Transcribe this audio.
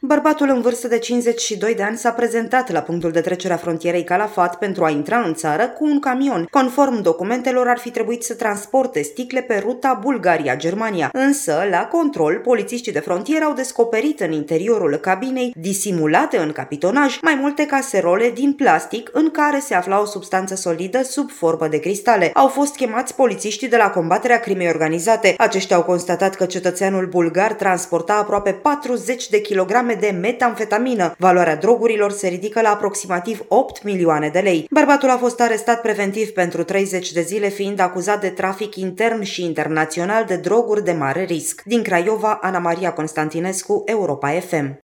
Bărbatul în vârstă de 52 de ani s-a prezentat la punctul de trecere a frontierei Calafat pentru a intra în țară cu un camion. Conform documentelor, ar fi trebuit să transporte sticle pe ruta Bulgaria-Germania. Însă, la control, polițiștii de frontieră au descoperit în interiorul cabinei, disimulate în capitonaj, mai multe caserole din plastic în care se afla o substanță solidă sub formă de cristale. Au fost chemați polițiștii de la combaterea crimei organizate. Aceștia au constatat că cetățeanul bulgar transporta aproape 40 de kilograme de metamfetamină. Valoarea drogurilor se ridică la aproximativ 8 milioane de lei. Bărbatul a fost arestat preventiv pentru 30 de zile, fiind acuzat de trafic intern și internațional de droguri de mare risc. Din Craiova, Ana Maria Constantinescu, Europa FM.